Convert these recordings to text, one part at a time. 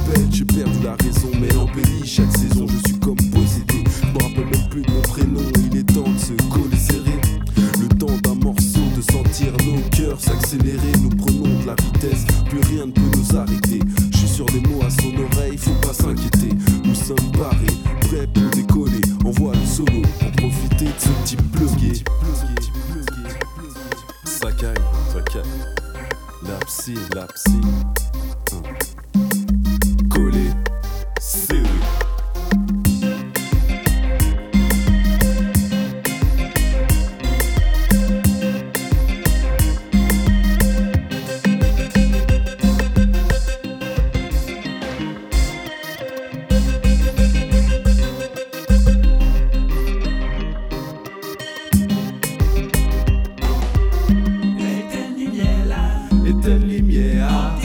belle, j'ai perdu la raison, mais elle embellit chaque saison. Je suis comme possédé, je me rappelle même plus de mon prénom. Il est temps de se coller serré, le temps d'un morceau, de sentir nos cœurs s'accélérer. Nous prenons de la vitesse, plus rien ne peut nous arrêter. Je suis sur des mots à son oreille, faut pas s'inquiéter. Nous sommes parés, prêts pour décoller. Envoie le solo, pour profiter de ce petit plugué. Ça caille, la psy, collé, serré. Éteins lumière,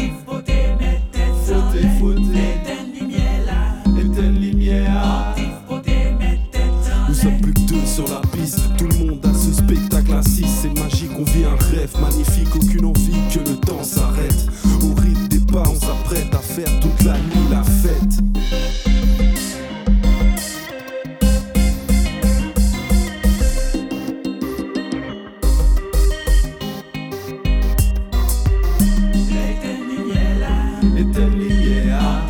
nous sommes plus que deux sur la piste. Tout le monde a ce spectacle à 6. C'est magique, on vit un rêve magnifique. Aucune envie que le temps s'arrête. Au rythme des pas, on s'apprête à faire toute la nuit la fête. Éteins lumière,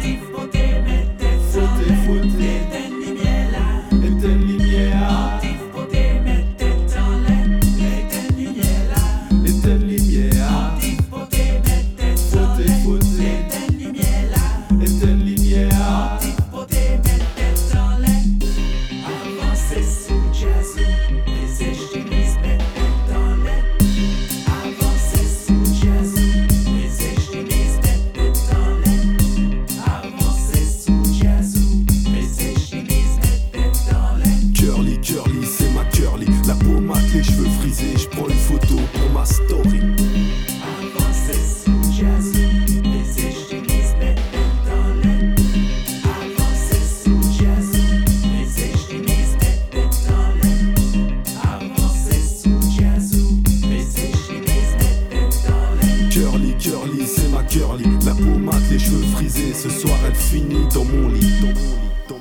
curly, c'est ma curly. La peau mate, les cheveux frisés. Je prends une photo pour ma story. Avancez sous jazz, les échénistes mettent dans l'air. Avancez sous jazz, les échénistes mettent dans l'air. Avancez sous jazz, les échénistes mettent dans l'air. Curly, c'est ma curly. La peau mate, les cheveux frisés. Ce soir, elle finit dans mon lit.